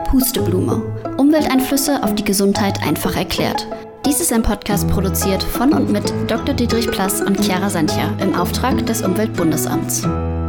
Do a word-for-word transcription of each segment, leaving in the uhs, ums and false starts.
Pusteblume. Umwelteinflüsse auf die Gesundheit einfach erklärt. Dies ist ein Podcast produziert von und mit Doktor Dietrich Plass und Chiara Santia im Auftrag des Umweltbundesamts.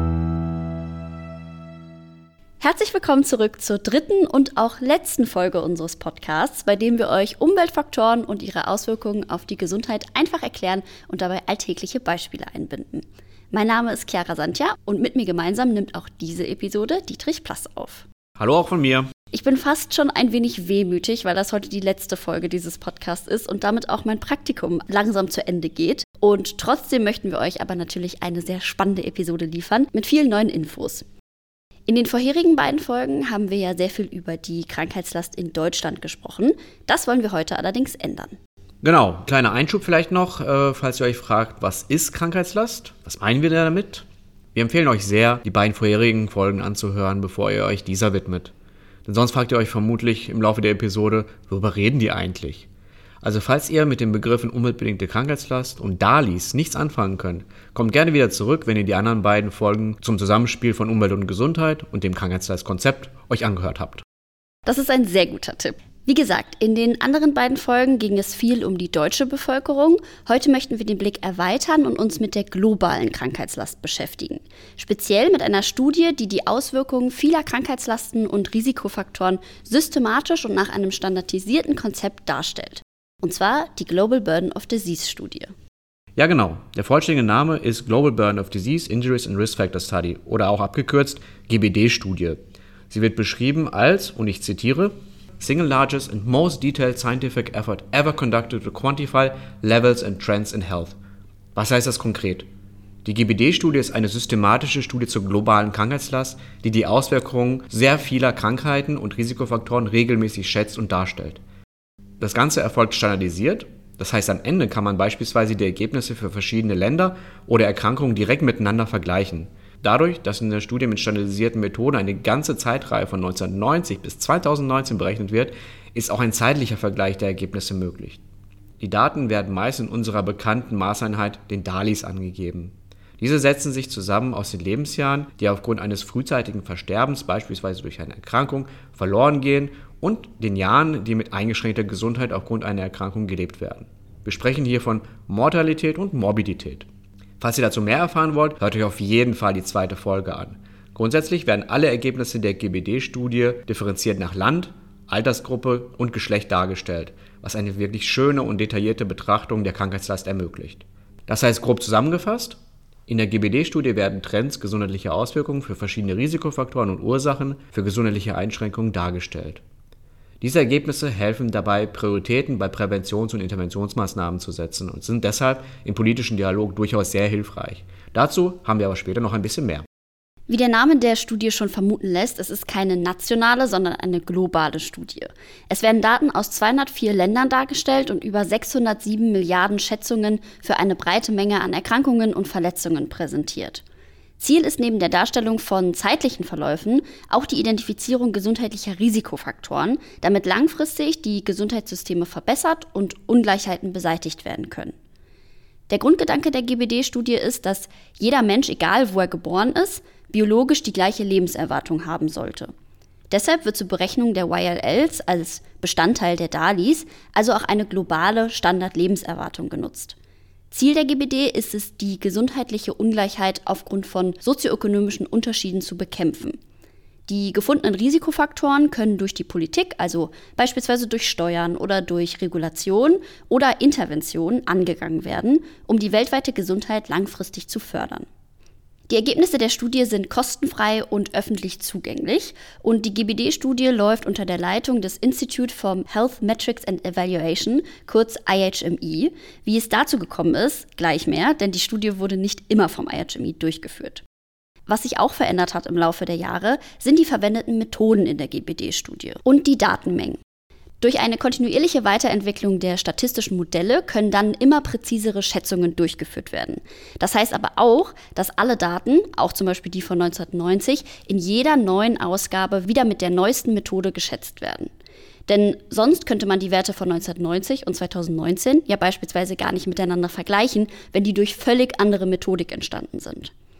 Herzlich willkommen zurück zur dritten und auch letzten Folge unseres Podcasts, bei dem wir euch Umweltfaktoren und ihre Auswirkungen auf die Gesundheit einfach erklären und dabei alltägliche Beispiele einbinden. Mein Name ist Chiara Santia und mit mir gemeinsam nimmt auch diese Episode Dietrich Plass auf. Hallo auch von mir. Ich bin fast schon ein wenig wehmütig, weil das heute die letzte Folge dieses Podcasts ist und damit auch mein Praktikum langsam zu Ende geht. Und trotzdem möchten wir euch aber natürlich eine sehr spannende Episode liefern mit vielen neuen Infos. In den vorherigen beiden Folgen haben wir ja sehr viel über die Krankheitslast in Deutschland gesprochen. Das wollen wir heute allerdings ändern. Genau, kleiner Einschub vielleicht noch, äh, falls ihr euch fragt, was ist Krankheitslast? Was meinen wir damit? Wir empfehlen euch sehr, die beiden vorherigen Folgen anzuhören, bevor ihr euch dieser widmet. Denn sonst fragt ihr euch vermutlich im Laufe der Episode, worüber reden die eigentlich? Also falls ihr mit den Begriffen umweltbedingte Krankheitslast und D A L Ys nichts anfangen könnt, kommt gerne wieder zurück, wenn ihr die anderen beiden Folgen zum Zusammenspiel von Umwelt und Gesundheit und dem Krankheitslastkonzept euch angehört habt. Das ist ein sehr guter Tipp. Wie gesagt, in den anderen beiden Folgen ging es viel um die deutsche Bevölkerung. Heute möchten wir den Blick erweitern und uns mit der globalen Krankheitslast beschäftigen. Speziell mit einer Studie, die die Auswirkungen vieler Krankheitslasten und Risikofaktoren systematisch und nach einem standardisierten Konzept darstellt. Und zwar die Global Burden of Disease Studie. Ja genau, der vollständige Name ist Global Burden of Disease, Injuries and Risk Factor Study oder auch abgekürzt G B D-Studie. Sie wird beschrieben als, und ich zitiere, Single largest and most detailed scientific effort ever conducted to quantify levels and trends in health. Was heißt das konkret? Die G B D-Studie ist eine systematische Studie zur globalen Krankheitslast, die die Auswirkungen sehr vieler Krankheiten und Risikofaktoren regelmäßig schätzt und darstellt. Das Ganze erfolgt standardisiert, das heißt am Ende kann man beispielsweise die Ergebnisse für verschiedene Länder oder Erkrankungen direkt miteinander vergleichen. Dadurch, dass in der Studie mit standardisierten Methoden eine ganze Zeitreihe von neunzehnhundertneunzig bis zweitausendneunzehn berechnet wird, ist auch ein zeitlicher Vergleich der Ergebnisse möglich. Die Daten werden meist in unserer bekannten Maßeinheit, den D A L Ys, angegeben. Diese setzen sich zusammen aus den Lebensjahren, die aufgrund eines frühzeitigen Versterbens, beispielsweise durch eine Erkrankung, verloren gehen und den Jahren, die mit eingeschränkter Gesundheit aufgrund einer Erkrankung gelebt werden. Wir sprechen hier von Mortalität und Morbidität. Falls ihr dazu mehr erfahren wollt, hört euch auf jeden Fall die zweite Folge an. Grundsätzlich werden alle Ergebnisse der G B D-Studie differenziert nach Land, Altersgruppe und Geschlecht dargestellt, was eine wirklich schöne und detaillierte Betrachtung der Krankheitslast ermöglicht. Das heißt grob zusammengefasst, in der G B D-Studie werden Trends gesundheitlicher Auswirkungen für verschiedene Risikofaktoren und Ursachen für gesundheitliche Einschränkungen dargestellt. Diese Ergebnisse helfen dabei, Prioritäten bei Präventions- und Interventionsmaßnahmen zu setzen und sind deshalb im politischen Dialog durchaus sehr hilfreich. Dazu haben wir aber später noch ein bisschen mehr. Wie der Name der Studie schon vermuten lässt, es ist keine nationale, sondern eine globale Studie. Es werden Daten aus zweihundertvier Ländern dargestellt und über sechshundertsieben Milliarden Schätzungen für eine breite Menge an Erkrankungen und Verletzungen präsentiert. Ziel ist neben der Darstellung von zeitlichen Verläufen auch die Identifizierung gesundheitlicher Risikofaktoren, damit langfristig die Gesundheitssysteme verbessert und Ungleichheiten beseitigt werden können. Der Grundgedanke der G B D-Studie ist, dass jeder Mensch, egal wo er geboren ist, biologisch die gleiche Lebenserwartung haben sollte. Deshalb wird zur Berechnung der Y L Ls als Bestandteil der D A L Ys also auch eine globale Standardlebenserwartung genutzt. Ziel der G B D ist es, die gesundheitliche Ungleichheit aufgrund von sozioökonomischen Unterschieden zu bekämpfen. Die gefundenen Risikofaktoren können durch die Politik, also beispielsweise durch Steuern oder durch Regulation oder Intervention, angegangen werden, um die weltweite Gesundheit langfristig zu fördern. Die Ergebnisse der Studie sind kostenfrei und öffentlich zugänglich und die G B D-Studie läuft unter der Leitung des Institute for Health Metrics and Evaluation, kurz I H M E. Wie es dazu gekommen ist, gleich mehr, denn die Studie wurde nicht immer vom I H M E durchgeführt. Was sich auch verändert hat im Laufe der Jahre, sind die verwendeten Methoden in der G B D-Studie und die Datenmengen. Durch eine kontinuierliche Weiterentwicklung der statistischen Modelle können dann immer präzisere Schätzungen durchgeführt werden. Das heißt aber auch, dass alle Daten, auch zum Beispiel die von neunzehnhundertneunzig, in jeder neuen Ausgabe wieder mit der neuesten Methode geschätzt werden. Denn sonst könnte man die Werte von neunzehnhundertneunzig und zweitausendneunzehn ja beispielsweise gar nicht miteinander vergleichen, wenn die durch völlig andere Methodik entstanden sind.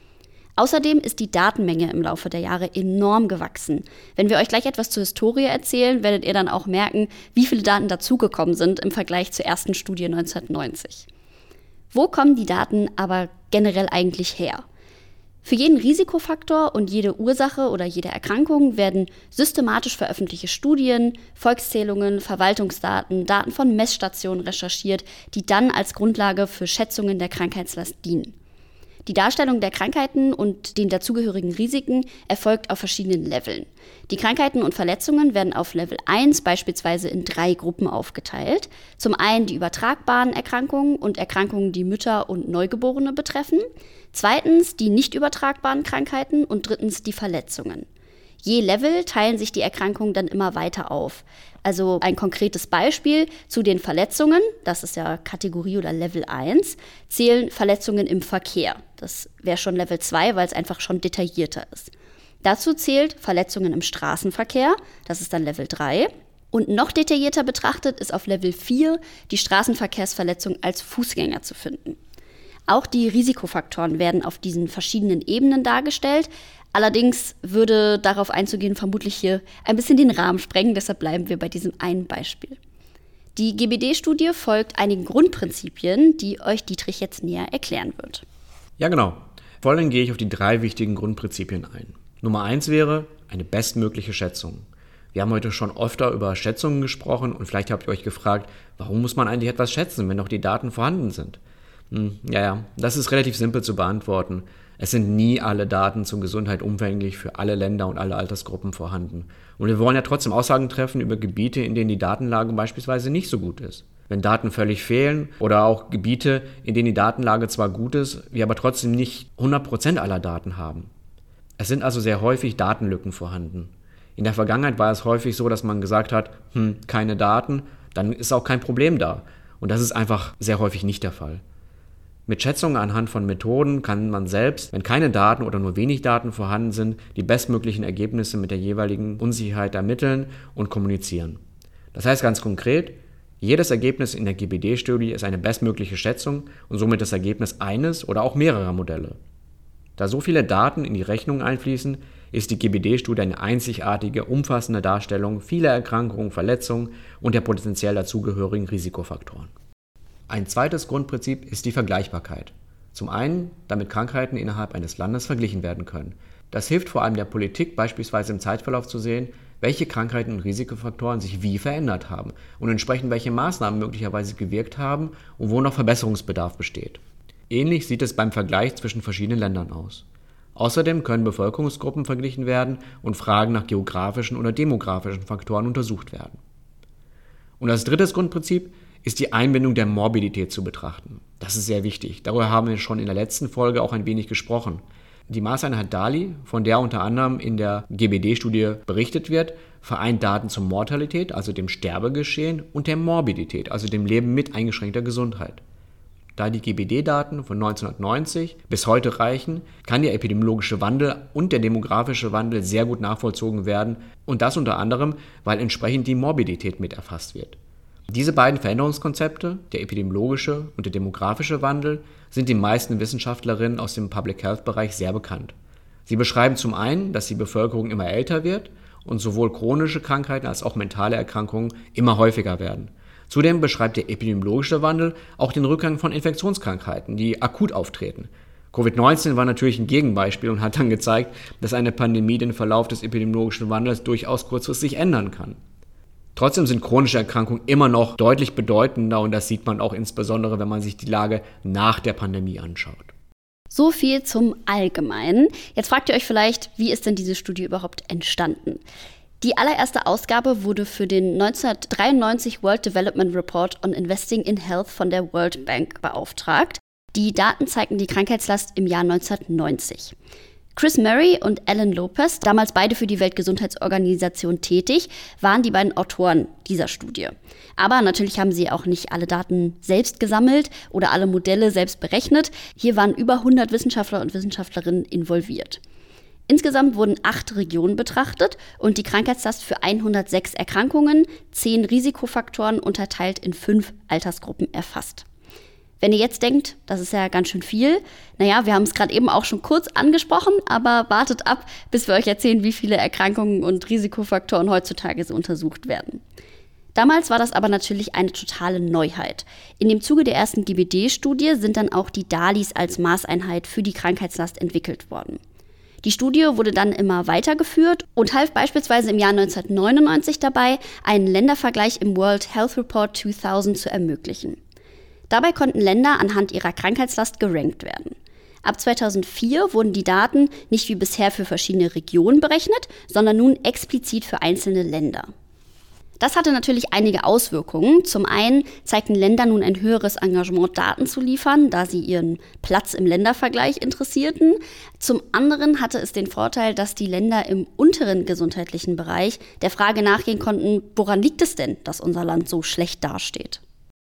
Außerdem ist die Datenmenge im Laufe der Jahre enorm gewachsen. Wenn wir euch gleich etwas zur Historie erzählen, werdet ihr dann auch merken, wie viele Daten dazugekommen sind im Vergleich zur ersten Studie neunzehnhundertneunzig. Wo kommen die Daten aber generell eigentlich her? Für jeden Risikofaktor und jede Ursache oder jede Erkrankung werden systematisch veröffentlichte Studien, Volkszählungen, Verwaltungsdaten, Daten von Messstationen recherchiert, die dann als Grundlage für Schätzungen der Krankheitslast dienen. Die Darstellung der Krankheiten und den dazugehörigen Risiken erfolgt auf verschiedenen Leveln. Die Krankheiten und Verletzungen werden auf Level eins beispielsweise in drei Gruppen aufgeteilt. Zum einen die übertragbaren Erkrankungen und Erkrankungen, die Mütter und Neugeborene betreffen. Zweitens die nicht übertragbaren Krankheiten und drittens die Verletzungen. Je Level teilen sich die Erkrankungen dann immer weiter auf. Also ein konkretes Beispiel zu den Verletzungen, das ist ja Kategorie oder Level eins, zählen Verletzungen im Verkehr. Das wäre schon Level zwei, weil es einfach schon detaillierter ist. Dazu zählt Verletzungen im Straßenverkehr, das ist dann Level drei. Und noch detaillierter betrachtet ist auf Level vier die Straßenverkehrsverletzung als Fußgänger zu finden. Auch die Risikofaktoren werden auf diesen verschiedenen Ebenen dargestellt. Allerdings würde darauf einzugehen vermutlich hier ein bisschen den Rahmen sprengen, deshalb bleiben wir bei diesem einen Beispiel. Die G B D-Studie folgt einigen Grundprinzipien, die euch Dietrich jetzt näher erklären wird. Ja, genau. Vor allem gehe ich auf die drei wichtigen Grundprinzipien ein. Nummer eins wäre eine bestmögliche Schätzung. Wir haben heute schon öfter über Schätzungen gesprochen und vielleicht habt ihr euch gefragt, warum muss man eigentlich etwas schätzen, wenn doch die Daten vorhanden sind? Hm, ja, ja, das ist relativ simpel zu beantworten. Es sind nie alle Daten zur Gesundheit umfänglich für alle Länder und alle Altersgruppen vorhanden. Und wir wollen ja trotzdem Aussagen treffen über Gebiete, in denen die Datenlage beispielsweise nicht so gut ist. Wenn Daten völlig fehlen oder auch Gebiete, in denen die Datenlage zwar gut ist, wir aber trotzdem nicht hundert Prozent aller Daten haben. Es sind also sehr häufig Datenlücken vorhanden. In der Vergangenheit war es häufig so, dass man gesagt hat, hm, keine Daten, dann ist auch kein Problem da. Und das ist einfach sehr häufig nicht der Fall. Mit Schätzungen anhand von Methoden kann man selbst, wenn keine Daten oder nur wenig Daten vorhanden sind, die bestmöglichen Ergebnisse mit der jeweiligen Unsicherheit ermitteln und kommunizieren. Das heißt ganz konkret, jedes Ergebnis in der G B D-Studie ist eine bestmögliche Schätzung und somit das Ergebnis eines oder auch mehrerer Modelle. Da so viele Daten in die Rechnung einfließen, ist die G B D-Studie eine einzigartige, umfassende Darstellung vieler Erkrankungen, Verletzungen und der potenziell dazugehörigen Risikofaktoren. Ein zweites Grundprinzip ist die Vergleichbarkeit. Zum einen, damit Krankheiten innerhalb eines Landes verglichen werden können. Das hilft vor allem der Politik beispielsweise im Zeitverlauf zu sehen, welche Krankheiten und Risikofaktoren sich wie verändert haben und entsprechend welche Maßnahmen möglicherweise gewirkt haben und wo noch Verbesserungsbedarf besteht. Ähnlich sieht es beim Vergleich zwischen verschiedenen Ländern aus. Außerdem können Bevölkerungsgruppen verglichen werden und Fragen nach geografischen oder demografischen Faktoren untersucht werden. Und als drittes Grundprinzip ist die Einbindung der Morbidität zu betrachten. Das ist sehr wichtig. Darüber haben wir schon in der letzten Folge auch ein wenig gesprochen. Die Maßeinheit D A L I, von der unter anderem in der G B D-Studie berichtet wird, vereint Daten zur Mortalität, also dem Sterbegeschehen, und der Morbidität, also dem Leben mit eingeschränkter Gesundheit. Da die G B D-Daten von neunzehnhundertneunzig bis heute reichen, kann der epidemiologische Wandel und der demografische Wandel sehr gut nachvollzogen werden und das unter anderem, weil entsprechend die Morbidität mit erfasst wird. Diese beiden Veränderungskonzepte, der epidemiologische und der demografische Wandel, sind den meisten Wissenschaftlerinnen aus dem Public Health Bereich sehr bekannt. Sie beschreiben zum einen, dass die Bevölkerung immer älter wird und sowohl chronische Krankheiten als auch mentale Erkrankungen immer häufiger werden. Zudem beschreibt der epidemiologische Wandel auch den Rückgang von Infektionskrankheiten, die akut auftreten. Covid neunzehn war natürlich ein Gegenbeispiel und hat dann gezeigt, dass eine Pandemie den Verlauf des epidemiologischen Wandels durchaus kurzfristig ändern kann. Trotzdem sind chronische Erkrankungen immer noch deutlich bedeutender und das sieht man auch insbesondere, wenn man sich die Lage nach der Pandemie anschaut. So viel zum Allgemeinen. Jetzt fragt ihr euch vielleicht, wie ist denn diese Studie überhaupt entstanden? Die allererste Ausgabe wurde für den neunzehnhundertdreiundneunzig World Development Report on Investing in Health von der World Bank beauftragt. Die Daten zeigten die Krankheitslast im Jahr neunzehnhundertneunzig. Chris Murray und Alan Lopez, damals beide für die Weltgesundheitsorganisation tätig, waren die beiden Autoren dieser Studie. Aber natürlich haben sie auch nicht alle Daten selbst gesammelt oder alle Modelle selbst berechnet. Hier waren über hundert Wissenschaftler und Wissenschaftlerinnen involviert. Insgesamt wurden acht Regionen betrachtet und die Krankheitslast für hundertsechs Erkrankungen, zehn Risikofaktoren unterteilt in fünf Altersgruppen erfasst. Wenn ihr jetzt denkt, das ist ja ganz schön viel, naja, wir haben es gerade eben auch schon kurz angesprochen, aber wartet ab, bis wir euch erzählen, wie viele Erkrankungen und Risikofaktoren heutzutage so untersucht werden. Damals war das aber natürlich eine totale Neuheit. In dem Zuge der ersten G B D-Studie sind dann auch die D A L Ys als Maßeinheit für die Krankheitslast entwickelt worden. Die Studie wurde dann immer weitergeführt und half beispielsweise im Jahr neunzehnhundertneunundneunzig dabei, einen Ländervergleich im World Health Report zweitausend zu ermöglichen. Dabei konnten Länder anhand ihrer Krankheitslast gerankt werden. Ab zweitausendvier wurden die Daten nicht wie bisher für verschiedene Regionen berechnet, sondern nun explizit für einzelne Länder. Das hatte natürlich einige Auswirkungen. Zum einen zeigten Länder nun ein höheres Engagement, Daten zu liefern, da sie ihren Platz im Ländervergleich interessierten. Zum anderen hatte es den Vorteil, dass die Länder im unteren gesundheitlichen Bereich der Frage nachgehen konnten, woran liegt es denn, dass unser Land so schlecht dasteht?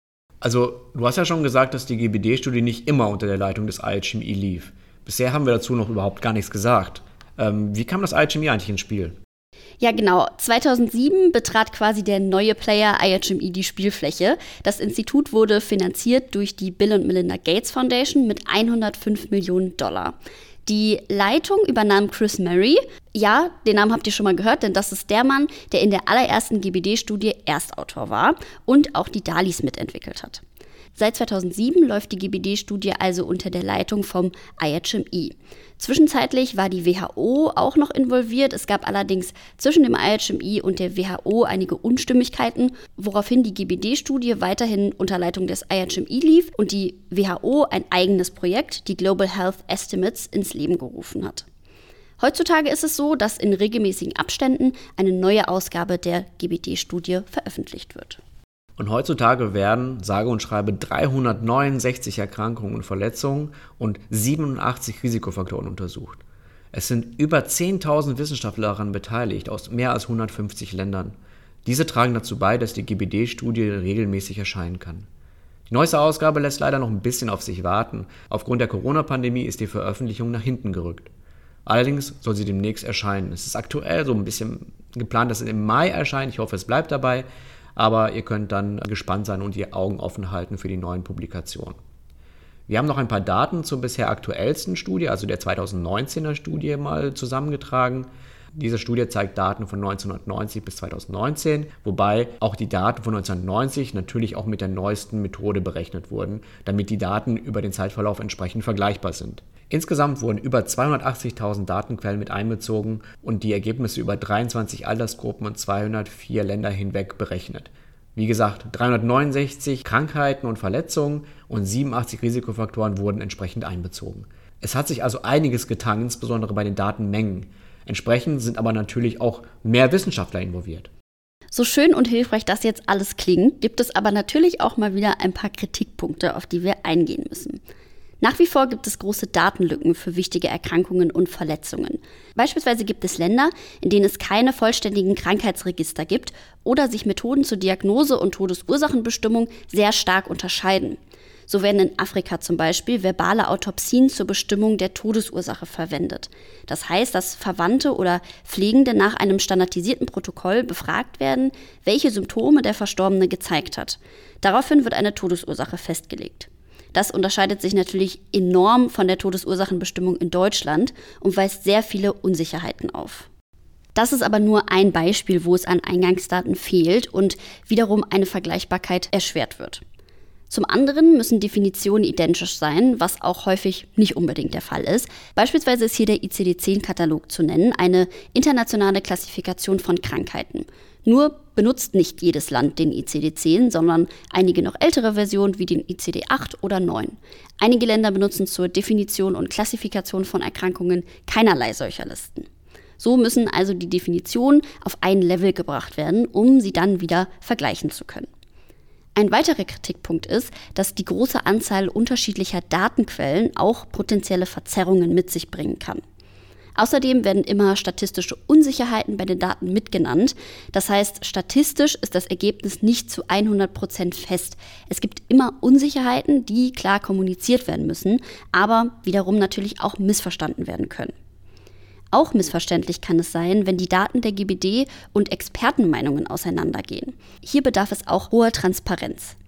Also, du hast ja schon gesagt, dass die G B D-Studie nicht immer unter der Leitung des I H M E lief. Bisher haben wir dazu noch überhaupt gar nichts gesagt. Ähm, wie kam das I H M E eigentlich ins Spiel? Ja, genau. zweitausendsieben betrat quasi der neue Player I H M E die Spielfläche. Das Institut wurde finanziert durch die Bill und Melinda Gates Foundation mit hundertfünf Millionen Dollar. Die Leitung übernahm Chris Murray. Ja, den Namen habt ihr schon mal gehört, denn das ist der Mann, der in der allerersten G B D-Studie Erstautor war und auch die D A L Ys mitentwickelt hat. Seit zweitausendsieben läuft die G B D-Studie also unter der Leitung vom I H M E. Zwischenzeitlich war die W H O auch noch involviert. Es gab allerdings zwischen dem I H M E und der W H O einige Unstimmigkeiten, woraufhin die G B D-Studie weiterhin unter Leitung des I H M E lief und die W H O ein eigenes Projekt, die Global Health Estimates, ins Leben gerufen hat. Heutzutage ist es so, dass in regelmäßigen Abständen eine neue Ausgabe der G B D-Studie veröffentlicht wird. Und heutzutage werden, sage und schreibe, dreihundertneunundsechzig Erkrankungen und Verletzungen und siebenundachtzig Risikofaktoren untersucht. Es sind über zehntausend Wissenschaftler daran beteiligt, aus mehr als hundertfünfzig Ländern. Diese tragen dazu bei, dass die G B D-Studie regelmäßig erscheinen kann. Die neueste Ausgabe lässt leider noch ein bisschen auf sich warten. Aufgrund der Corona-Pandemie ist die Veröffentlichung nach hinten gerückt. Allerdings soll sie demnächst erscheinen. Es ist aktuell so ein bisschen geplant, dass es im Mai erscheint. Ich hoffe, es bleibt dabei. Aber ihr könnt dann gespannt sein und die Augen offen halten für die neuen Publikationen. Wir haben noch ein paar Daten zur bisher aktuellsten Studie, also der zweitausendneunzehner Studie, mal zusammengetragen. Diese Studie zeigt Daten von neunzehnhundertneunzig bis zweitausendneunzehn, wobei auch die Daten von neunzehnhundertneunzig natürlich auch mit der neuesten Methode berechnet wurden, damit die Daten über den Zeitverlauf entsprechend vergleichbar sind. Insgesamt wurden über zweihundertachtzigtausend Datenquellen mit einbezogen und die Ergebnisse über dreiundzwanzig Altersgruppen und zweihundertvier Länder hinweg berechnet. Wie gesagt, dreihundertneunundsechzig Krankheiten und Verletzungen und siebenundachtzig Risikofaktoren wurden entsprechend einbezogen. Es hat sich also einiges getan, insbesondere bei den Datenmengen. Entsprechend sind aber natürlich auch mehr Wissenschaftler involviert. So schön und hilfreich das jetzt alles klingt, gibt es aber natürlich auch mal wieder ein paar Kritikpunkte, auf die wir eingehen müssen. Nach wie vor gibt es große Datenlücken für wichtige Erkrankungen und Verletzungen. Beispielsweise gibt es Länder, in denen es keine vollständigen Krankheitsregister gibt oder sich Methoden zur Diagnose und Todesursachenbestimmung sehr stark unterscheiden. So werden in Afrika zum Beispiel verbale Autopsien zur Bestimmung der Todesursache verwendet. Das heißt, dass Verwandte oder Pflegende nach einem standardisierten Protokoll befragt werden, welche Symptome der Verstorbene gezeigt hat. Daraufhin wird eine Todesursache festgelegt. Das unterscheidet sich natürlich enorm von der Todesursachenbestimmung in Deutschland und weist sehr viele Unsicherheiten auf. Das ist aber nur ein Beispiel, wo es an Eingangsdaten fehlt und wiederum eine Vergleichbarkeit erschwert wird. Zum anderen müssen Definitionen identisch sein, was auch häufig nicht unbedingt der Fall ist. Beispielsweise ist hier der I C D zehn Katalog zu nennen, eine internationale Klassifikation von Krankheiten. Nur benutzt nicht jedes Land den I C D zehn, sondern einige noch ältere Versionen wie den I C D acht oder neun. Einige Länder benutzen zur Definition und Klassifikation von Erkrankungen keinerlei solcher Listen. So müssen also die Definitionen auf ein Level gebracht werden, um sie dann wieder vergleichen zu können. Ein weiterer Kritikpunkt ist, dass die große Anzahl unterschiedlicher Datenquellen auch potenzielle Verzerrungen mit sich bringen kann. Außerdem werden immer statistische Unsicherheiten bei den Daten mitgenannt. Das heißt, statistisch ist das Ergebnis nicht zu hundert Prozent fest. Es gibt immer Unsicherheiten, die klar kommuniziert werden müssen, aber wiederum natürlich auch missverstanden werden können. Auch missverständlich kann es sein, wenn die Daten der G B D und Expertenmeinungen auseinandergehen. Hier bedarf es auch hoher Transparenz.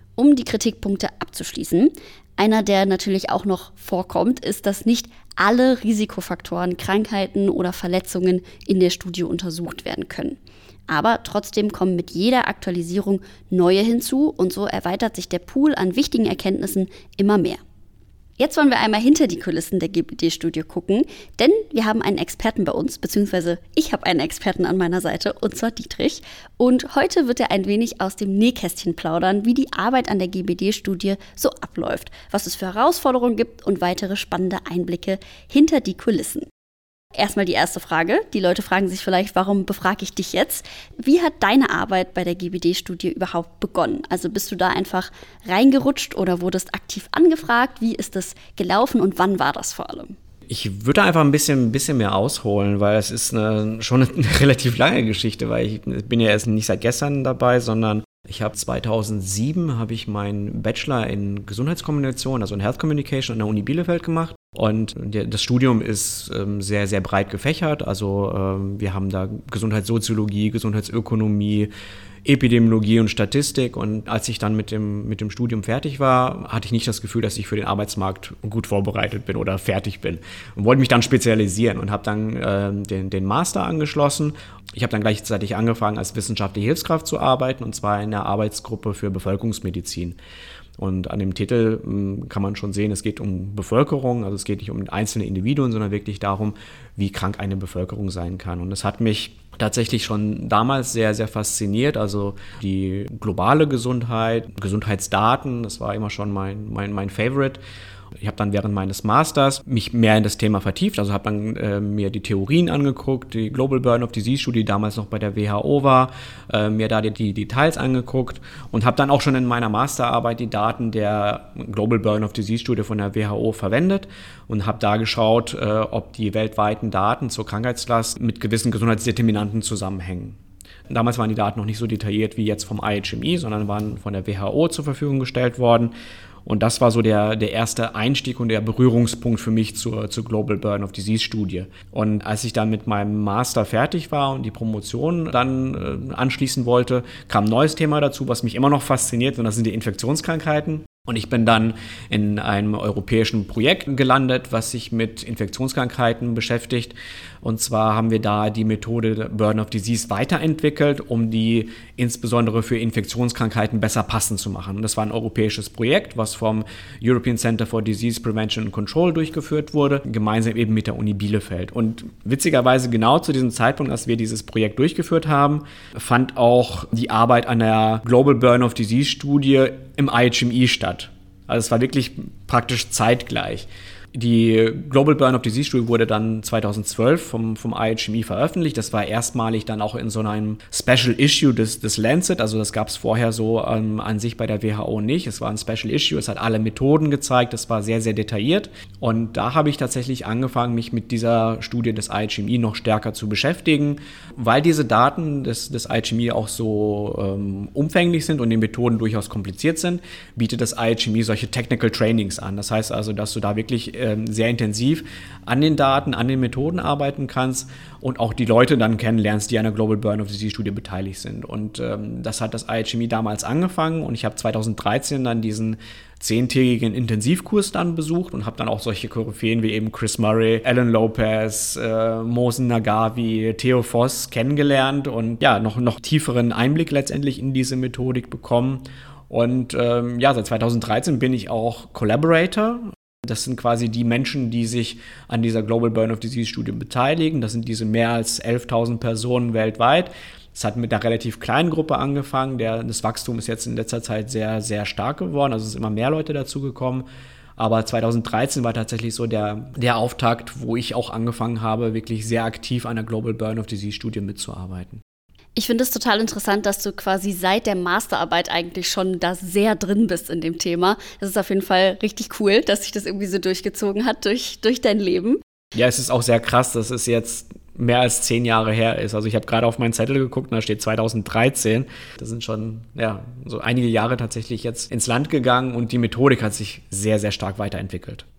Um die Kritikpunkte abzuschließen, einer, der natürlich auch noch vorkommt, ist, dass nicht alle Risikofaktoren, Krankheiten oder Verletzungen in der Studie untersucht werden können. Aber trotzdem kommen mit jeder Aktualisierung neue hinzu und so erweitert sich der Pool an wichtigen Erkenntnissen immer mehr. Jetzt wollen wir einmal hinter die Kulissen der G B D-Studie gucken, denn wir haben einen Experten bei uns, beziehungsweise ich habe einen Experten an meiner Seite, und zwar Dietrich. Und heute wird er ein wenig aus dem Nähkästchen plaudern, wie die Arbeit an der G B D-Studie so abläuft, was es für Herausforderungen gibt und weitere spannende Einblicke hinter die Kulissen. Erstmal die erste Frage. Die Leute fragen sich vielleicht, warum befrage ich dich jetzt? Wie hat deine Arbeit bei der G B D-Studie überhaupt begonnen? Also bist du da einfach reingerutscht oder wurdest aktiv angefragt? Wie ist das gelaufen und wann war das vor allem? Ich würde einfach ein bisschen, ein bisschen mehr ausholen, weil es ist eine, schon eine relativ lange Geschichte, weil ich bin ja erst nicht seit gestern dabei, sondern ich habe zweitausendsieben habe ich meinen Bachelor in Gesundheitskommunikation, also in Health Communication an der Uni Bielefeld gemacht. Und das Studium ist ähm, sehr, sehr breit gefächert. Also ähm, wir haben da Gesundheitssoziologie, Gesundheitsökonomie, Epidemiologie und Statistik. Und als ich dann mit dem, mit dem Studium fertig war, hatte ich nicht das Gefühl, dass ich für den Arbeitsmarkt gut vorbereitet bin oder fertig bin. Und wollte mich dann spezialisieren und habe dann äh, den, den Master angeschlossen. Ich habe dann gleichzeitig angefangen, als wissenschaftliche Hilfskraft zu arbeiten, und zwar in der Arbeitsgruppe für Bevölkerungsmedizin. Und an dem Titel mh, kann man schon sehen, es geht um Bevölkerung, also es geht nicht um einzelne Individuen, sondern wirklich darum, wie krank eine Bevölkerung sein kann. Und das hat mich tatsächlich schon damals sehr, sehr fasziniert. Also die globale Gesundheit, Gesundheitsdaten, das war immer schon mein, mein, mein Favorite. Ich habe dann während meines Masters mich mehr in das Thema vertieft, also habe dann äh, mir die Theorien angeguckt, die Global Burden of Disease Studie, die damals noch bei der W H O war, äh, mir da die, die Details angeguckt und habe dann auch schon in meiner Masterarbeit die Daten der Global Burden of Disease Studie von der W H O verwendet und habe da geschaut, äh, ob die weltweiten Daten zur Krankheitslast mit gewissen Gesundheitsdeterminanten zusammenhängen. Damals waren die Daten noch nicht so detailliert wie jetzt vom I H M E, sondern waren von der W H O zur Verfügung gestellt worden. Und das war so der, der erste Einstieg und der Berührungspunkt für mich zur, zur Global Burden of Disease Studie. Und als ich dann mit meinem Master fertig war und die Promotion dann äh, anschließen wollte, kam ein neues Thema dazu, was mich immer noch fasziniert, und das sind die Infektionskrankheiten. Und ich bin dann in einem europäischen Projekt gelandet, was sich mit Infektionskrankheiten beschäftigt. Und zwar haben wir da die Methode Burden of Disease weiterentwickelt, um die insbesondere für Infektionskrankheiten besser passend zu machen. Und das war ein europäisches Projekt, was vom European Center for Disease Prevention and Control durchgeführt wurde, gemeinsam eben mit der Uni Bielefeld. Und witzigerweise genau zu diesem Zeitpunkt, als wir dieses Projekt durchgeführt haben, fand auch die Arbeit an der Global Burden of Disease Studie im I H M E statt. Also es war wirklich praktisch zeitgleich. Die Global Burden of Disease Studie wurde dann zweitausendzwölf vom, vom I H M E veröffentlicht. Das war erstmalig dann auch in so einem Special Issue des, des Lancet. Also das gab es vorher so ähm, an sich bei der W H O nicht. Es war ein Special Issue, es hat alle Methoden gezeigt, es war sehr, sehr detailliert. Und da habe ich tatsächlich angefangen, mich mit dieser Studie des I H M E noch stärker zu beschäftigen, weil diese Daten des, des I H M E auch so ähm, umfänglich sind und die Methoden durchaus kompliziert sind, bietet das I H M E solche Technical Trainings an. Das heißt also, dass du da wirklich sehr intensiv an den Daten, an den Methoden arbeiten kannst und auch die Leute dann kennenlernst, die an der Global Burden of Disease Studie beteiligt sind. Und ähm, das hat das I H M E damals angefangen, und ich habe zweitausenddreizehn dann diesen zehntägigen Intensivkurs dann besucht und habe dann auch solche Koryphäen wie eben Chris Murray, Alan Lopez, äh, Mohsen Nagavi, Theo Voss kennengelernt und ja, noch, noch tieferen Einblick letztendlich in diese Methodik bekommen. Und ähm, ja, seit zweitausenddreizehn bin ich auch Collaborator. Das sind quasi die Menschen, die sich an dieser Global Burden of Disease Studie beteiligen. Das sind diese mehr als elftausend Personen weltweit. Es hat mit einer relativ kleinen Gruppe angefangen. Der, das Wachstum ist jetzt in letzter Zeit sehr, sehr stark geworden. Also es sind immer mehr Leute dazugekommen. Aber zweitausenddreizehn war tatsächlich so der, der Auftakt, wo ich auch angefangen habe, wirklich sehr aktiv an der Global Burden of Disease Studie mitzuarbeiten. Ich finde es total interessant, dass du quasi seit der Masterarbeit eigentlich schon da sehr drin bist in dem Thema. Das ist auf jeden Fall richtig cool, dass sich das irgendwie so durchgezogen hat durch, durch dein Leben. Ja, es ist auch sehr krass, dass es jetzt mehr als zehn Jahre her ist. Also ich habe gerade auf meinen Zettel geguckt und da steht zweitausenddreizehn. Das sind schon ja, so einige Jahre tatsächlich jetzt ins Land gegangen und die Methodik hat sich sehr, sehr stark weiterentwickelt.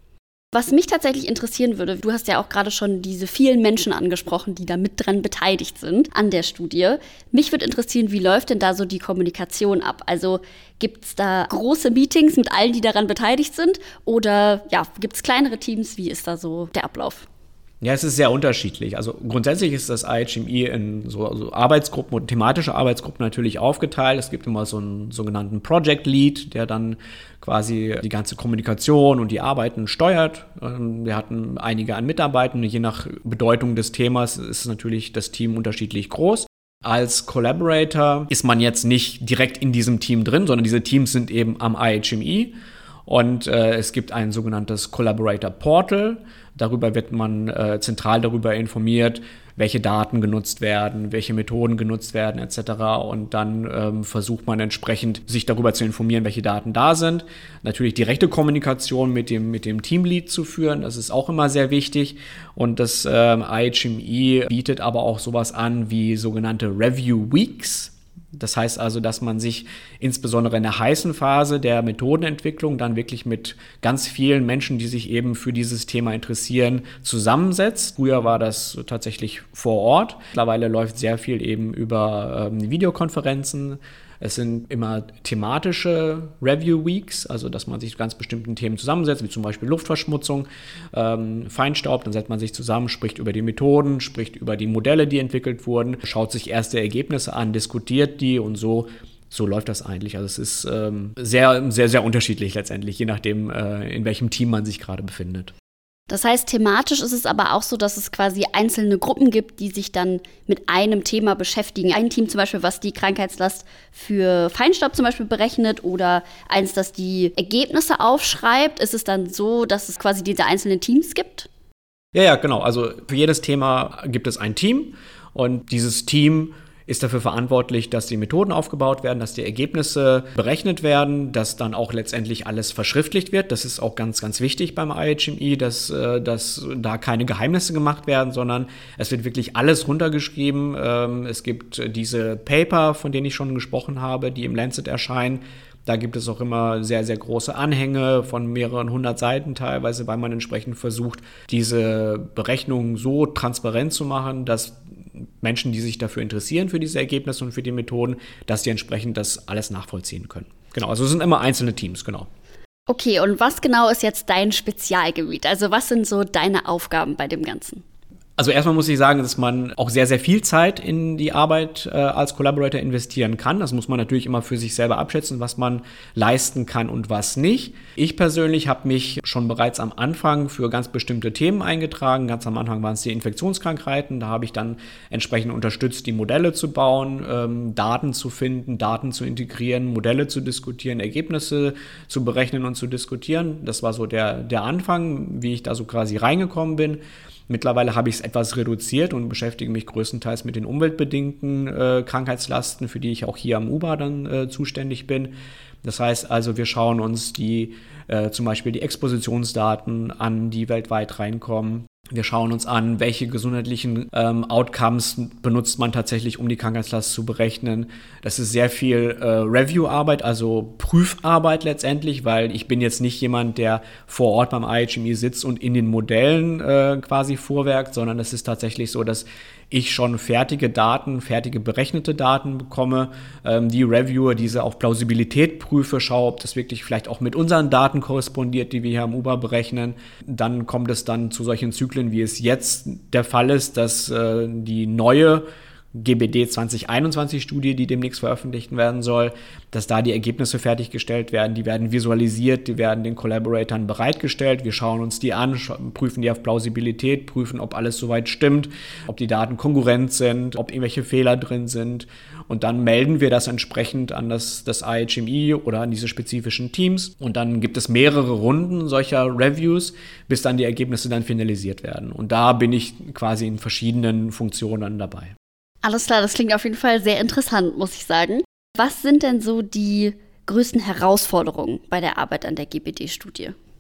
Was mich tatsächlich interessieren würde, du hast ja auch gerade schon diese vielen Menschen angesprochen, die da mit dran beteiligt sind an der Studie. Mich würde interessieren, wie läuft denn da so die Kommunikation ab? Also gibt es da große Meetings mit allen, die daran beteiligt sind? Oder ja, gibt es kleinere Teams? Wie ist da so der Ablauf? Ja, es ist sehr unterschiedlich. Also grundsätzlich ist das I H M E in so, so Arbeitsgruppen und thematische Arbeitsgruppen natürlich aufgeteilt. Es gibt immer so einen sogenannten Project Lead, der dann quasi die ganze Kommunikation und die Arbeiten steuert. Wir hatten einige an Mitarbeitern. Je nach Bedeutung des Themas ist natürlich das Team unterschiedlich groß. Als Collaborator ist man jetzt nicht direkt in diesem Team drin, sondern diese Teams sind eben am I H M E. Und äh, es gibt ein sogenanntes Collaborator Portal. Darüber wird man äh, zentral darüber informiert, welche Daten genutzt werden, welche Methoden genutzt werden et cetera. Und dann ähm, versucht man entsprechend, sich darüber zu informieren, welche Daten da sind. Natürlich direkte Kommunikation mit dem, mit dem Teamlead zu führen, das ist auch immer sehr wichtig. Und das ähm, I H M E bietet aber auch sowas an wie sogenannte Review Weeks. Das heißt also, dass man sich insbesondere in der heißen Phase der Methodenentwicklung dann wirklich mit ganz vielen Menschen, die sich eben für dieses Thema interessieren, zusammensetzt. Früher war das tatsächlich vor Ort. Mittlerweile läuft sehr viel eben über ähm, Videokonferenzen. Es sind immer thematische Review Weeks, also dass man sich zu ganz bestimmten Themen zusammensetzt, wie zum Beispiel Luftverschmutzung, ähm, Feinstaub. Dann setzt man sich zusammen, spricht über die Methoden, spricht über die Modelle, die entwickelt wurden, schaut sich erste Ergebnisse an, diskutiert die und so. So läuft das eigentlich. Also es ist ähm, sehr, sehr, sehr unterschiedlich letztendlich, je nachdem, äh, in welchem Team man sich gerade befindet. Das heißt, thematisch ist es aber auch so, dass es quasi einzelne Gruppen gibt, die sich dann mit einem Thema beschäftigen. Ein Team zum Beispiel, was die Krankheitslast für Feinstaub zum Beispiel berechnet oder eins, das die Ergebnisse aufschreibt. Ist es dann so, dass es quasi diese einzelnen Teams gibt? Ja, ja, genau. Also für jedes Thema gibt es ein Team und dieses Team ist dafür verantwortlich, dass die Methoden aufgebaut werden, dass die Ergebnisse berechnet werden, dass dann auch letztendlich alles verschriftlicht wird. Das ist auch ganz, ganz wichtig beim I H M E, dass, dass da keine Geheimnisse gemacht werden, sondern es wird wirklich alles runtergeschrieben. Es gibt diese Paper, von denen ich schon gesprochen habe, die im Lancet erscheinen. Da gibt es auch immer sehr, sehr große Anhänge von mehreren hundert Seiten teilweise, weil man entsprechend versucht, diese Berechnungen so transparent zu machen, dass Menschen, die sich dafür interessieren, für diese Ergebnisse und für die Methoden, dass die entsprechend das alles nachvollziehen können. Genau, also es sind immer einzelne Teams, genau. Okay, und was genau ist jetzt dein Spezialgebiet? Also was sind so deine Aufgaben bei dem Ganzen? Also erstmal muss ich sagen, dass man auch sehr, sehr viel Zeit in die Arbeit äh, als Collaborator investieren kann. Das muss man natürlich immer für sich selber abschätzen, was man leisten kann und was nicht. Ich persönlich habe mich schon bereits am Anfang für ganz bestimmte Themen eingetragen. Ganz am Anfang waren es die Infektionskrankheiten. Da habe ich dann entsprechend unterstützt, die Modelle zu bauen, ähm, Daten zu finden, Daten zu integrieren, Modelle zu diskutieren, Ergebnisse zu berechnen und zu diskutieren. Das war so der, der Anfang, wie ich da so quasi reingekommen bin. Mittlerweile habe ich es etwas reduziert und beschäftige mich größtenteils mit den umweltbedingten äh, Krankheitslasten, für die ich auch hier am U B A dann äh, zuständig bin. Das heißt also, wir schauen uns die äh, zum Beispiel die Expositionsdaten an, die weltweit reinkommen. Wir schauen uns an, welche gesundheitlichen ähm, Outcomes benutzt man tatsächlich, um die Krankheitslast zu berechnen. Das ist sehr viel äh, Review-Arbeit, also Prüfarbeit letztendlich, weil ich bin jetzt nicht jemand, der vor Ort beim I H M E sitzt und in den Modellen äh, quasi vorwerkt, sondern es ist tatsächlich so, dass ich schon fertige Daten, fertige berechnete Daten bekomme, ähm, die reviewe, diese auf Plausibilität prüfe, schaue, ob das wirklich vielleicht auch mit unseren Daten korrespondiert, die wir hier am U B A berechnen. Dann kommt es dann zu solchen Zyklen, wie es jetzt der Fall ist, dass äh, die neue G B D zwanzig einundzwanzig Studie, die demnächst veröffentlicht werden soll, dass da die Ergebnisse fertiggestellt werden, die werden visualisiert, die werden den Collaboratoren bereitgestellt, wir schauen uns die an, prüfen die auf Plausibilität, prüfen, ob alles soweit stimmt, ob die Daten kongruent sind, ob irgendwelche Fehler drin sind und dann melden wir das entsprechend an das, das I H M E oder an diese spezifischen Teams und dann gibt es mehrere Runden solcher Reviews, bis dann die Ergebnisse dann finalisiert werden und da bin ich quasi in verschiedenen Funktionen dabei. Alles klar, das klingt auf jeden Fall sehr interessant, muss ich sagen. Was sind denn so die größten Herausforderungen bei der Arbeit an der G B D-Studie?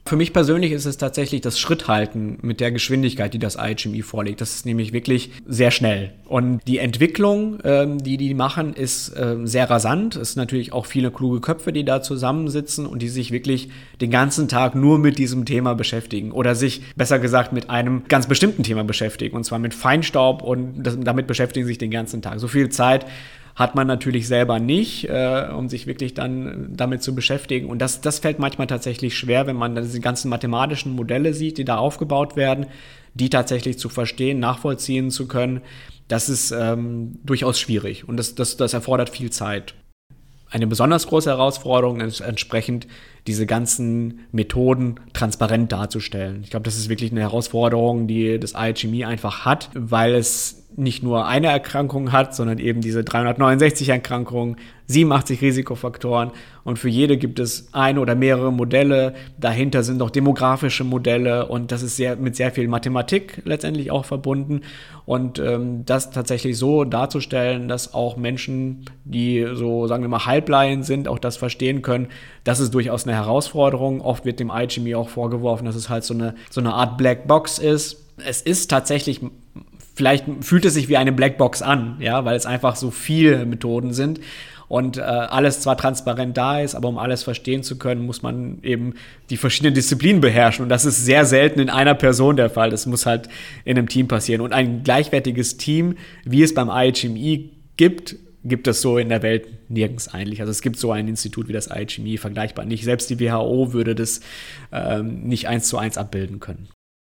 Für mich persönlich ist es tatsächlich das Schritthalten mit der Geschwindigkeit, die das I H M E vorlegt. Das ist nämlich wirklich sehr schnell. Und die Entwicklung, ähm, die die machen, ist ähm, sehr rasant. Es sind natürlich auch viele kluge Köpfe, die da zusammensitzen und die sich wirklich den ganzen Tag nur mit diesem Thema beschäftigen oder sich, besser gesagt, mit einem ganz bestimmten Thema beschäftigen. Und zwar mit Feinstaub, und das, damit beschäftigen sie sich den ganzen Tag. So viel Zeit hat man natürlich selber nicht, äh, um sich wirklich dann damit zu beschäftigen. Und das, das fällt manchmal tatsächlich schwer, wenn man dann diese ganzen mathematischen Modelle sieht, die da aufgebaut werden, die tatsächlich zu verstehen, nachvollziehen zu können. Das ist ähm, durchaus schwierig und das, das, das erfordert viel Zeit. Eine besonders große Herausforderung ist entsprechend, diese ganzen Methoden transparent darzustellen. Ich glaube, das ist wirklich eine Herausforderung, die das I H M E einfach hat, weil es nicht nur eine Erkrankung hat, sondern eben diese dreihundertneunundsechzig Erkrankungen, siebenundachtzig Risikofaktoren, und für jede gibt es ein oder mehrere Modelle. Dahinter sind noch demografische Modelle und das ist sehr, mit sehr viel Mathematik letztendlich auch verbunden. Und ähm, das tatsächlich so darzustellen, dass auch Menschen, die so, sagen wir mal, Halblaien sind, auch das verstehen können, das ist durchaus eine Herausforderung. Oft wird dem I H M E auch vorgeworfen, dass es halt so eine, so eine Art Blackbox ist. Es ist tatsächlich, vielleicht fühlt es sich wie eine Blackbox an, ja, weil es einfach so viele Methoden sind und äh, alles zwar transparent da ist, aber um alles verstehen zu können, muss man eben die verschiedenen Disziplinen beherrschen, und das ist sehr selten in einer Person der Fall. Das muss halt in einem Team passieren, und ein gleichwertiges Team, wie es beim I H M E gibt, gibt es so in der Welt nirgends eigentlich. Also es gibt so ein Institut wie das I H M E vergleichbar nicht. Selbst die W H O würde das ähm, nicht eins zu eins abbilden können.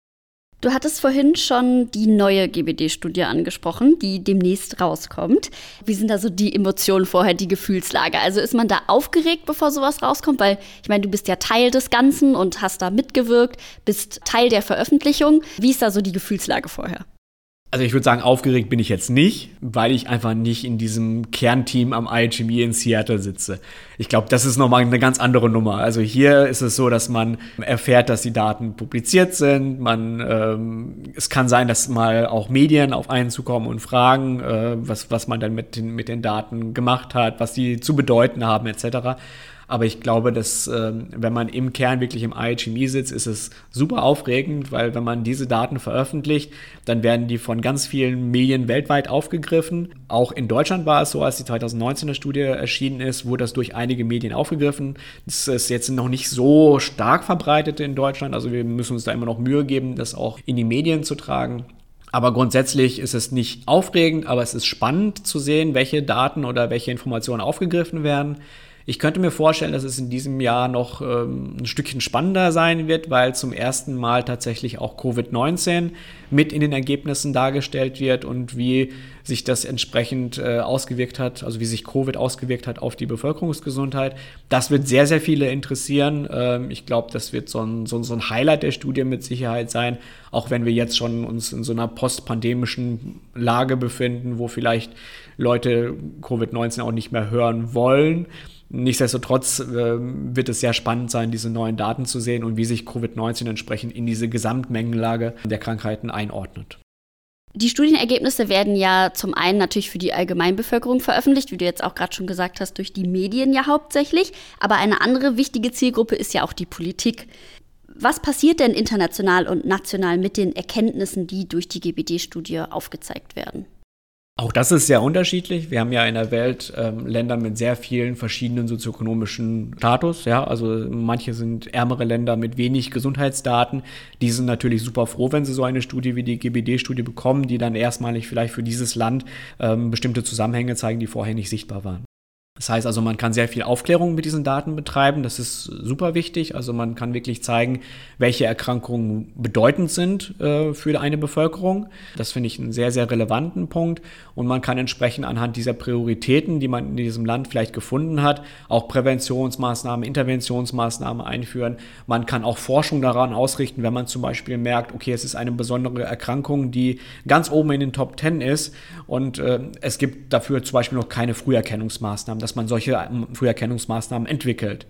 Du hattest vorhin schon die neue G B D-Studie angesprochen, die demnächst rauskommt. Wie sind da so die Emotionen vorher, die Gefühlslage? Also ist man da aufgeregt, bevor sowas rauskommt? Weil, ich meine, du bist ja Teil des Ganzen und hast da mitgewirkt, bist Teil der Veröffentlichung. Wie ist da so die Gefühlslage vorher? Also ich würde sagen, aufgeregt bin ich jetzt nicht, weil ich einfach nicht in diesem Kernteam am I H M E in Seattle sitze. Ich glaube, das ist nochmal eine ganz andere Nummer. Also hier ist es so, dass man erfährt, dass die Daten publiziert sind. Man, ähm, es kann sein, dass mal auch Medien auf einen zukommen und fragen, äh, was, was man dann mit den, mit den Daten gemacht hat, was die zu bedeuten haben et cetera. Aber ich glaube, dass, ähm, wenn man im Kern wirklich im I H M E sitzt, ist es super aufregend, weil wenn man diese Daten veröffentlicht, dann werden die von ganz vielen Medien weltweit aufgegriffen. Auch in Deutschland war es so, als die zwanzig neunzehner Studie erschienen ist, wurde das durch einige Medien aufgegriffen. Das ist jetzt noch nicht so stark verbreitet in Deutschland, also wir müssen uns da immer noch Mühe geben, das auch in die Medien zu tragen. Aber grundsätzlich ist es nicht aufregend, aber es ist spannend zu sehen, welche Daten oder welche Informationen aufgegriffen werden. Ich könnte mir vorstellen, dass es in diesem Jahr noch ähm, ein Stückchen spannender sein wird, weil zum ersten Mal tatsächlich auch Covid neunzehn mit in den Ergebnissen dargestellt wird und wie sich das entsprechend äh, ausgewirkt hat, also wie sich Covid ausgewirkt hat auf die Bevölkerungsgesundheit. Das wird sehr, sehr viele interessieren. Ähm, ich glaube, das wird so ein, so, so ein Highlight der Studie mit Sicherheit sein, auch wenn wir jetzt schon uns in so einer postpandemischen Lage befinden, wo vielleicht Leute Covid neunzehn auch nicht mehr hören wollen. Nichtsdestotrotz äh, wird es sehr spannend sein, diese neuen Daten zu sehen und wie sich Covid neunzehn entsprechend in diese Gesamtmengenlage der Krankheiten einordnet. Die Studienergebnisse werden ja zum einen natürlich für die Allgemeinbevölkerung veröffentlicht, wie du jetzt auch gerade schon gesagt hast, durch die Medien ja hauptsächlich. Aber eine andere wichtige Zielgruppe ist ja auch die Politik. Was passiert denn international und national mit den Erkenntnissen, die durch die G B D-Studie aufgezeigt werden? Auch das ist sehr unterschiedlich. Wir haben ja in der Welt ähm, Länder mit sehr vielen verschiedenen sozioökonomischen Status. Ja, also manche sind ärmere Länder mit wenig Gesundheitsdaten. Die sind natürlich super froh, wenn sie so eine Studie wie die G B D-Studie bekommen, die dann erstmalig vielleicht für dieses Land ähm, bestimmte Zusammenhänge zeigen, die vorher nicht sichtbar waren. Das heißt also, man kann sehr viel Aufklärung mit diesen Daten betreiben. Das ist super wichtig. Also man kann wirklich zeigen, welche Erkrankungen bedeutend sind äh, für eine Bevölkerung. Das finde ich einen sehr, sehr relevanten Punkt. Und man kann entsprechend anhand dieser Prioritäten, die man in diesem Land vielleicht gefunden hat, auch Präventionsmaßnahmen, Interventionsmaßnahmen einführen. Man kann auch Forschung daran ausrichten, wenn man zum Beispiel merkt, okay, es ist eine besondere Erkrankung, die ganz oben in den Top Ten ist und äh, es gibt dafür zum Beispiel noch keine Früherkennungsmaßnahmen, dass man solche Früherkennungsmaßnahmen entwickelt.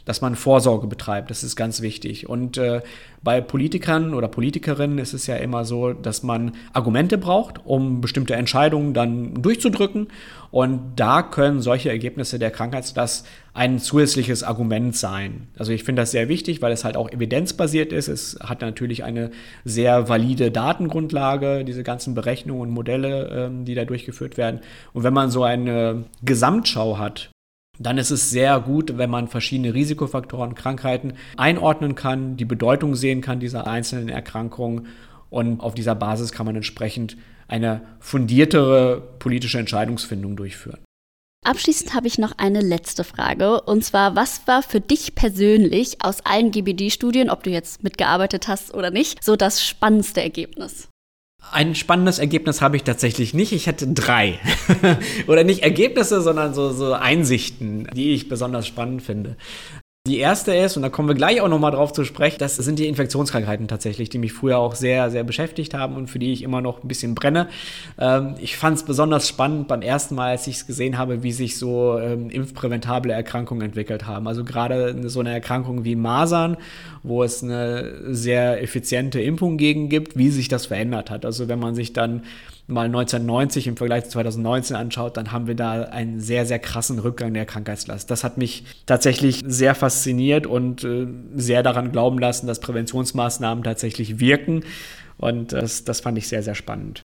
dass man Vorsorge betreibt. Das ist ganz wichtig. Und äh, bei Politikern oder Politikerinnen ist es ja immer so, dass man Argumente braucht, um bestimmte Entscheidungen dann durchzudrücken. Und da können solche Ergebnisse der Krankheitslast ein zusätzliches Argument sein. Also ich finde das sehr wichtig, weil es halt auch evidenzbasiert ist. Es hat natürlich eine sehr valide Datengrundlage, diese ganzen Berechnungen und Modelle, ähm, die da durchgeführt werden. Und wenn man so eine Gesamtschau hat, dann ist es sehr gut, wenn man verschiedene Risikofaktoren, Krankheiten einordnen kann, die Bedeutung sehen kann dieser einzelnen Erkrankungen. Und auf dieser Basis kann man entsprechend eine fundiertere politische Entscheidungsfindung durchführen. Abschließend habe ich noch eine letzte Frage. Und zwar, was war für dich persönlich aus allen G B D-Studien, ob du jetzt mitgearbeitet hast oder nicht, so das spannendste Ergebnis? Ein spannendes Ergebnis habe ich tatsächlich nicht. Ich hatte drei. Oder nicht Ergebnisse, sondern so, so Einsichten, die ich besonders spannend finde. Die erste ist, und da kommen wir gleich auch nochmal drauf zu sprechen, das sind die Infektionskrankheiten tatsächlich, die mich früher auch sehr, sehr beschäftigt haben und für die ich immer noch ein bisschen brenne. Ähm, ich fand es besonders spannend beim ersten Mal, als ich es gesehen habe, wie sich so ähm, impfpräventable Erkrankungen entwickelt haben. Also gerade so eine Erkrankung wie Masern, wo es eine sehr effiziente Impfung gegen gibt, wie sich das verändert hat. Also wenn man sich dann mal neunzehnhundertneunzig im Vergleich zu zweitausendneunzehn anschaut, dann haben wir da einen sehr, sehr krassen Rückgang der Krankheitslast. Das hat mich tatsächlich sehr fasziniert und äh, sehr daran glauben lassen, dass Präventionsmaßnahmen tatsächlich wirken. Und das, das fand ich sehr, sehr spannend.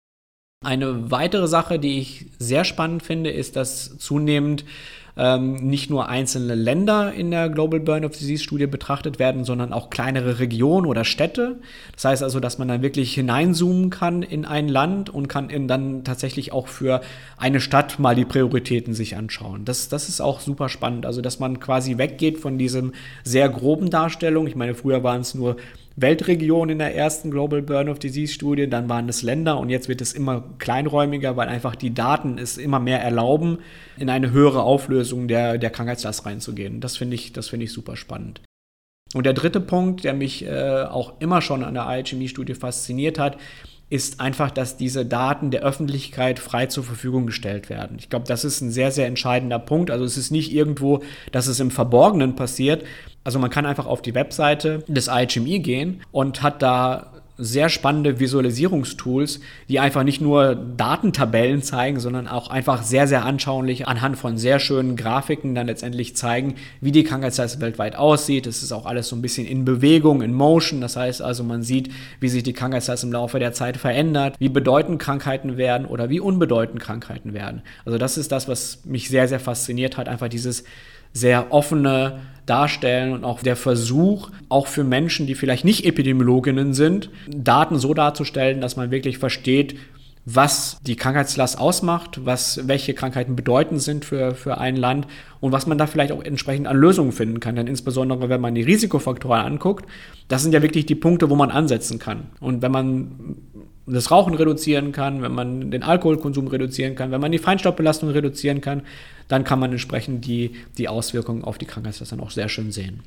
Eine weitere Sache, die ich sehr spannend finde, ist, dass zunehmend ähm, nicht nur einzelne Länder in der Global Burden of Disease Studie betrachtet werden, sondern auch kleinere Regionen oder Städte. Das heißt also, dass man dann wirklich hineinzoomen kann in ein Land und kann in dann tatsächlich auch für eine Stadt mal die Prioritäten sich anschauen. Das, das ist auch super spannend. Also, dass man quasi weggeht von diesem sehr groben Darstellung. Ich meine, früher waren es nur Weltregion in der ersten Global Burden of Disease Studie, dann waren es Länder und jetzt wird es immer kleinräumiger, weil einfach die Daten es immer mehr erlauben, in eine höhere Auflösung der, der Krankheitslast reinzugehen. Das finde ich, das finde ich super spannend. Und der dritte Punkt, der mich äh, auch immer schon an der I H M E-Studie fasziniert hat, ist einfach, dass diese Daten der Öffentlichkeit frei zur Verfügung gestellt werden. Ich glaube, das ist ein sehr, sehr entscheidender Punkt. Also es ist nicht irgendwo, dass es im Verborgenen passiert. Also man kann einfach auf die Webseite des I H M E gehen und hat da sehr spannende Visualisierungstools, die einfach nicht nur Datentabellen zeigen, sondern auch einfach sehr, sehr anschaulich anhand von sehr schönen Grafiken dann letztendlich zeigen, wie die Krankheitslast weltweit aussieht. Es ist auch alles so ein bisschen in Bewegung, in Motion. Das heißt also, man sieht, wie sich die Krankheitslast im Laufe der Zeit verändert, wie bedeutend Krankheiten werden oder wie unbedeutend Krankheiten werden. Also das ist das, was mich sehr, sehr fasziniert hat, einfach dieses sehr offene Darstellen und auch der Versuch, auch für Menschen, die vielleicht nicht Epidemiologinnen sind, Daten so darzustellen, dass man wirklich versteht, was die Krankheitslast ausmacht, was welche Krankheiten bedeutend sind für, für ein Land und was man da vielleicht auch entsprechend an Lösungen finden kann. Denn insbesondere, wenn man die Risikofaktoren anguckt, das sind ja wirklich die Punkte, wo man ansetzen kann. Und wenn man das Rauchen reduzieren kann, wenn man den Alkoholkonsum reduzieren kann, wenn man die Feinstaubbelastung reduzieren kann, dann kann man entsprechend die, die Auswirkungen auf die Krankheitslast dann auch sehr schön sehen.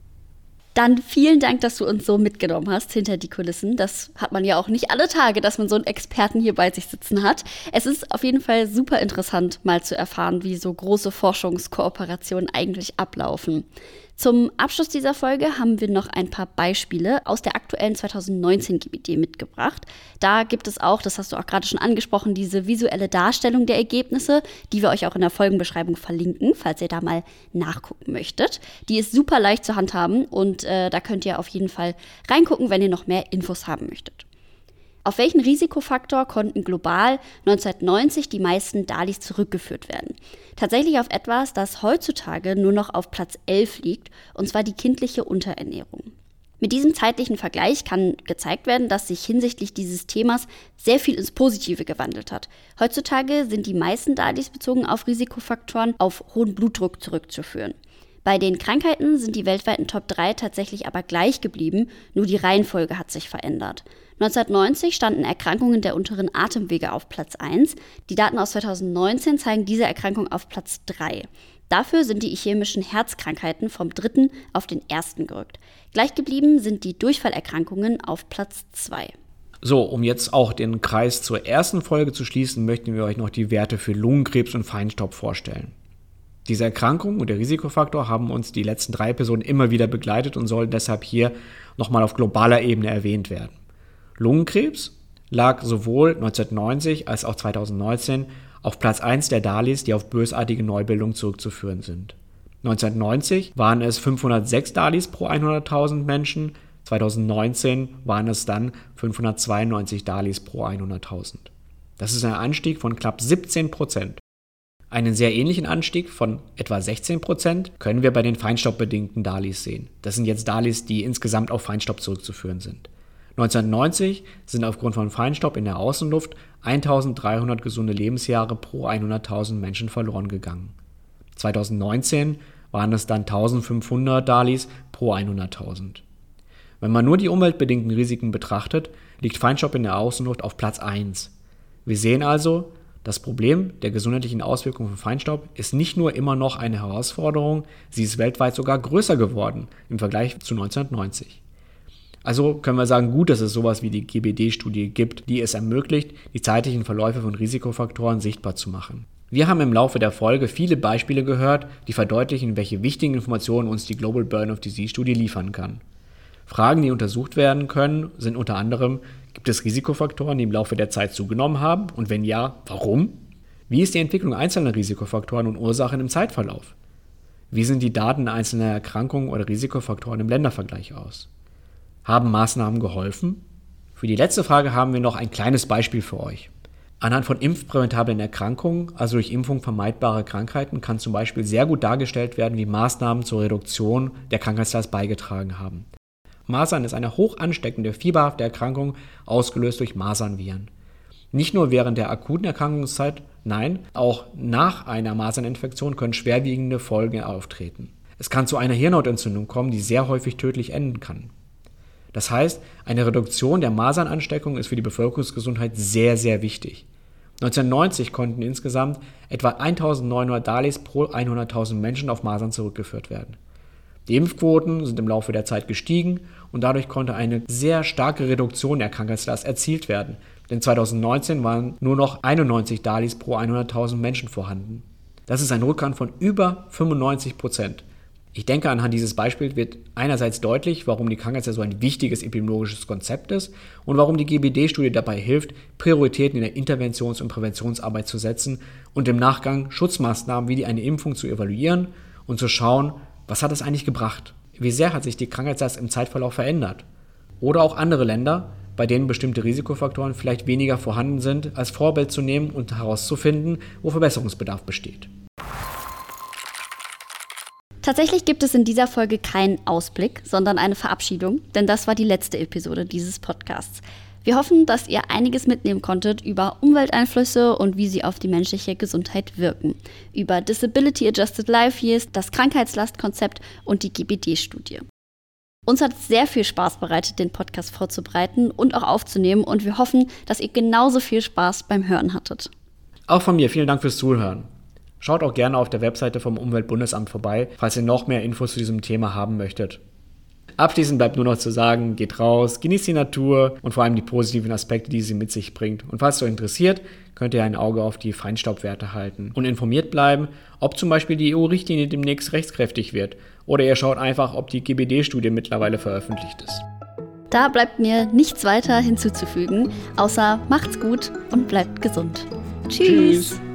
Dann vielen Dank, dass du uns so mitgenommen hast hinter die Kulissen. Das hat man ja auch nicht alle Tage, dass man so einen Experten hier bei sich sitzen hat. Es ist auf jeden Fall super interessant, mal zu erfahren, wie so große Forschungskooperationen eigentlich ablaufen. Zum Abschluss dieser Folge haben wir noch ein paar Beispiele aus der aktuellen zweitausendneunzehn G B D mitgebracht. Da gibt es auch, das hast du auch gerade schon angesprochen, diese visuelle Darstellung der Ergebnisse, die wir euch auch in der Folgenbeschreibung verlinken, falls ihr da mal nachgucken möchtet. Die ist super leicht zu handhaben und äh, da könnt ihr auf jeden Fall reingucken, wenn ihr noch mehr Infos haben möchtet. Auf welchen Risikofaktor konnten global neunzehnhundertneunzig die meisten D A L Is zurückgeführt werden? Tatsächlich auf etwas, das heutzutage nur noch auf Platz elf liegt, und zwar die kindliche Unterernährung. Mit diesem zeitlichen Vergleich kann gezeigt werden, dass sich hinsichtlich dieses Themas sehr viel ins Positive gewandelt hat. Heutzutage sind die meisten D A L Is bezogen auf Risikofaktoren auf hohen Blutdruck zurückzuführen. Bei den Krankheiten sind die weltweiten Top drei tatsächlich aber gleich geblieben, nur die Reihenfolge hat sich verändert. neunzehnhundertneunzig standen Erkrankungen der unteren Atemwege auf Platz eins. Die Daten aus zweitausendneunzehn zeigen diese Erkrankung auf Platz drei. Dafür sind die ischämischen Herzkrankheiten vom dritten auf den ersten gerückt. Gleich geblieben sind die Durchfallerkrankungen auf Platz zwei. So, um jetzt auch den Kreis zur ersten Folge zu schließen, möchten wir euch noch die Werte für Lungenkrebs und Feinstaub vorstellen. Diese Erkrankung und der Risikofaktor haben uns die letzten drei Episoden immer wieder begleitet und sollen deshalb hier nochmal auf globaler Ebene erwähnt werden. Lungenkrebs lag sowohl neunzehnhundertneunzig als auch zweitausendneunzehn auf Platz eins der DALYs, die auf bösartige Neubildung zurückzuführen sind. neunzehnhundertneunzig waren es fünfhundertsechs DALYs pro hunderttausend Menschen, zweitausendneunzehn waren es dann fünfhundertzweiundneunzig DALYs pro hunderttausend. Das ist ein Anstieg von knapp siebzehn Prozent. Einen sehr ähnlichen Anstieg von etwa sechzehn Prozent können wir bei den feinstaubbedingten DALYs sehen. Das sind jetzt DALYs, die insgesamt auf Feinstaub zurückzuführen sind. neunzehnhundertneunzig sind aufgrund von Feinstaub in der Außenluft eintausenddreihundert gesunde Lebensjahre pro hunderttausend Menschen verloren gegangen. zweitausendneunzehn waren es dann eintausendfünfhundert DALYs pro hunderttausend. Wenn man nur die umweltbedingten Risiken betrachtet, liegt Feinstaub in der Außenluft auf Platz eins. Wir sehen also, das Problem der gesundheitlichen Auswirkungen von Feinstaub ist nicht nur immer noch eine Herausforderung, sie ist weltweit sogar größer geworden im Vergleich zu neunzehnhundertneunzig. Also können wir sagen, gut, dass es sowas wie die G B D-Studie gibt, die es ermöglicht, die zeitlichen Verläufe von Risikofaktoren sichtbar zu machen. Wir haben im Laufe der Folge viele Beispiele gehört, die verdeutlichen, welche wichtigen Informationen uns die Global Burden of Disease-Studie liefern kann. Fragen, die untersucht werden können, sind unter anderem: Gibt es Risikofaktoren, die im Laufe der Zeit zugenommen haben? Und wenn ja, warum? Wie ist die Entwicklung einzelner Risikofaktoren und Ursachen im Zeitverlauf? Wie sind die Daten einzelner Erkrankungen oder Risikofaktoren im Ländervergleich aus? Haben Maßnahmen geholfen? Für die letzte Frage haben wir noch ein kleines Beispiel für euch. Anhand von impfpräventablen Erkrankungen, also durch Impfung vermeidbare Krankheiten, kann zum Beispiel sehr gut dargestellt werden, wie Maßnahmen zur Reduktion der Krankheitslast beigetragen haben. Masern ist eine hoch ansteckende, fieberhafte Erkrankung, ausgelöst durch Masernviren. Nicht nur während der akuten Erkrankungszeit, nein, auch nach einer Maserninfektion können schwerwiegende Folgen auftreten. Es kann zu einer Hirnhautentzündung kommen, die sehr häufig tödlich enden kann. Das heißt, eine Reduktion der Masernansteckung ist für die Bevölkerungsgesundheit sehr, sehr wichtig. neunzehnhundertneunzig konnten insgesamt etwa eintausendneunhundert DALYs pro hunderttausend Menschen auf Masern zurückgeführt werden. Die Impfquoten sind im Laufe der Zeit gestiegen und dadurch konnte eine sehr starke Reduktion der Krankheitslast erzielt werden, denn zweitausendneunzehn waren nur noch einundneunzig DALYs pro hunderttausend Menschen vorhanden. Das ist ein Rückgang von über fünfundneunzig Prozent. Ich denke, anhand dieses Beispiels wird einerseits deutlich, warum die Krankheitslast so ein wichtiges epidemiologisches Konzept ist und warum die G B D-Studie dabei hilft, Prioritäten in der Interventions- und Präventionsarbeit zu setzen und im Nachgang Schutzmaßnahmen wie die eine Impfung zu evaluieren und zu schauen, was hat es eigentlich gebracht? Wie sehr hat sich die Krankheitslast im Zeitverlauf verändert? Oder auch andere Länder, bei denen bestimmte Risikofaktoren vielleicht weniger vorhanden sind, als Vorbild zu nehmen und herauszufinden, wo Verbesserungsbedarf besteht. Tatsächlich gibt es in dieser Folge keinen Ausblick, sondern eine Verabschiedung, denn das war die letzte Episode dieses Podcasts. Wir hoffen, dass ihr einiges mitnehmen konntet über Umwelteinflüsse und wie sie auf die menschliche Gesundheit wirken, über Disability Adjusted Life Years, das Krankheitslastkonzept und die G B D-Studie. Uns hat es sehr viel Spaß bereitet, den Podcast vorzubereiten und auch aufzunehmen, und wir hoffen, dass ihr genauso viel Spaß beim Hören hattet. Auch von mir vielen Dank fürs Zuhören. Schaut auch gerne auf der Webseite vom Umweltbundesamt vorbei, falls ihr noch mehr Infos zu diesem Thema haben möchtet. Abschließend bleibt nur noch zu sagen, geht raus, genießt die Natur und vor allem die positiven Aspekte, die sie mit sich bringt. Und falls es euch interessiert, könnt ihr ein Auge auf die Feinstaubwerte halten und informiert bleiben, ob zum Beispiel die E U-Richtlinie demnächst rechtskräftig wird. Oder ihr schaut einfach, ob die G B D-Studie mittlerweile veröffentlicht ist. Da bleibt mir nichts weiter hinzuzufügen, außer macht's gut und bleibt gesund. Tschüss! Tschüss.